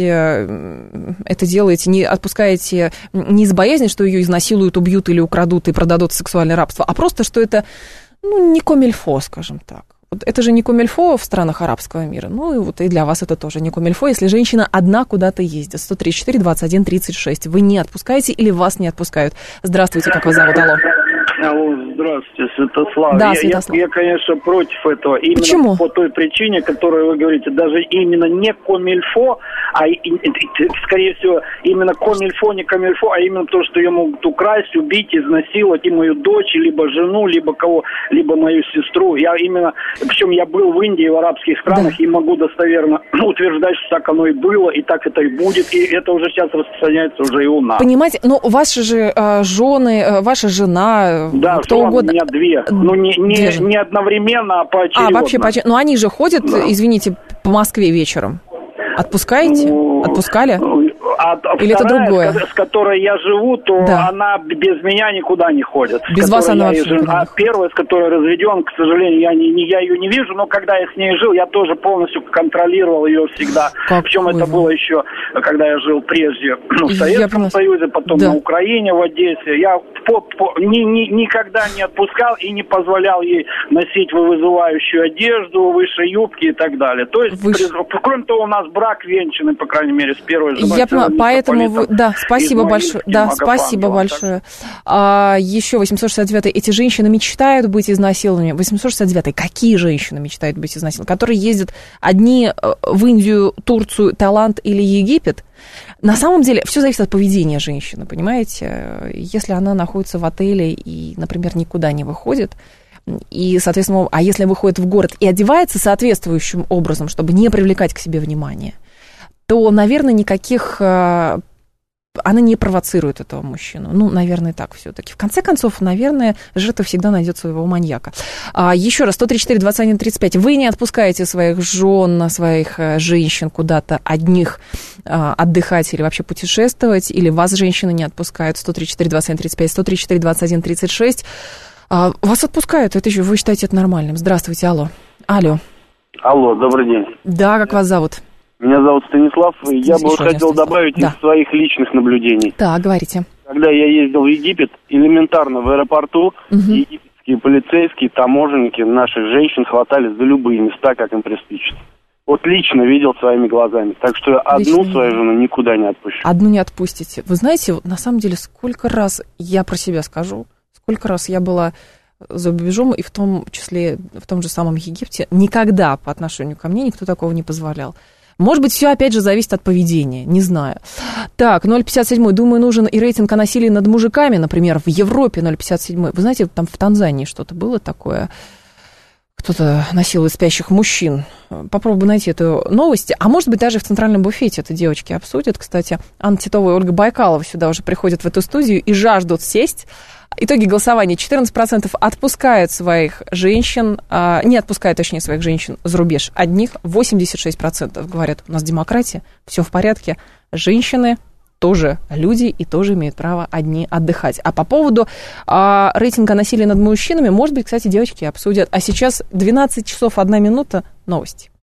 это делаете, не отпускаете не из боязни, что ее изнасилуют, убьют или украдут и продадут в сексуальное рабство, а просто, что это, не комильфо, скажем так. Вот это же не комильфо в странах арабского мира. И для вас это тоже не комильфо, если женщина одна куда-то ездит. 134, 21, 36. Вы не отпускаете или вас не отпускают? Здравствуйте, как вас зовут? Алло. Алло, здравствуйте, Святослав. Да, Святослав. Я, конечно, против этого. Именно Почему? По той причине, которую вы говорите, даже именно не комильфо, а скорее всего именно комильфо, не комильфо, а именно то, что ее могут украсть, убить, изнасиловать и мою дочь, либо жену, либо кого, либо мою сестру. Причем я был в Индии, в арабских странах, и могу достоверно утверждать, что так оно и было, и так это и будет, и это уже сейчас распространяется уже и у нас. Понимаете, ваши же жены, ваша жена, да, кто угодно. У меня две. Не одновременно, а поочередно. Вообще поочередно. Они же ходят, извините, по Москве вечером. Отпускаете? Отпускали? Или это другое? С которой я живу, то да. Она без меня никуда не ходит. Без вас она вообще не ходит. А первая, с которой разведен, к сожалению, я ее не вижу, но когда я с ней жил, я тоже полностью контролировал ее всегда. Причем это было еще, когда я жил прежде в Советском Союзе, потом на Украине, в Одессе. Я никогда не отпускал и не позволял ей носить вызывающую одежду, выше юбки и так далее. То есть, кроме того, у нас брак венчанный, по крайней мере, с первой женой. поэтому вы... Да, спасибо большое. Да, спасибо большое. Еще 869-й. Эти женщины мечтают быть изнасилованными. 869-й. Какие женщины мечтают быть изнасилованными? Которые ездят одни в Индию, Турцию, Таиланд или Египет? На самом деле, все зависит от поведения женщины, понимаете? Если она находится в отеле и, например, никуда не выходит, и, соответственно, а если выходит в город и одевается соответствующим образом, чтобы не привлекать к себе внимание, то, наверное, никаких... Она не провоцирует этого мужчину. Ну, наверное, так все-таки. В конце концов, наверное, жертва всегда найдет своего маньяка. Еще раз, 134-21-35. Вы не отпускаете своих жен, своих женщин куда-то одних отдыхать или вообще путешествовать, или вас женщины не отпускают. 134-21-35, 134-21-36. Вас отпускают, это еще вы считаете это нормальным. Здравствуйте, алло. Алло, добрый день. Да, как вас зовут? Меня зовут Станислав, и я бы хотел добавить из своих личных наблюдений. Так, говорите. Когда я ездил в Египет, элементарно в аэропорту египетские полицейские, таможенники наших женщин хватали за любые места, как им приспичит. Вот лично видел своими глазами. Так что одну свою жену никуда не отпущу. Одну не отпустите. Вы знаете, на самом деле, сколько раз, я про себя скажу, сколько раз я была за рубежом, и в том числе в том же самом Египте, никогда по отношению ко мне никто такого не позволял. Может быть, все опять же зависит от поведения, не знаю. Так, 0,57. Думаю, нужен и рейтинг о насилии над мужиками, например, в Европе 0,57. Вы знаете, там в Танзании что-то было такое. Кто-то насилует спящих мужчин. Попробую найти эту новость. А может быть, даже в центральном буфете это девочки обсудят. Кстати, Анна Титова и Ольга Байкалова сюда уже приходят в эту студию и жаждут сесть. Итоги голосования. 14% отпускают своих женщин, не отпускают, точнее, своих женщин за рубеж одних. 86% говорят, у нас демократия, все в порядке. Женщины тоже люди и тоже имеют право одни отдыхать. А по поводу рейтинга насилия над мужчинами, может быть, кстати, девочки обсудят. А сейчас 12 часов 1 минута, новости.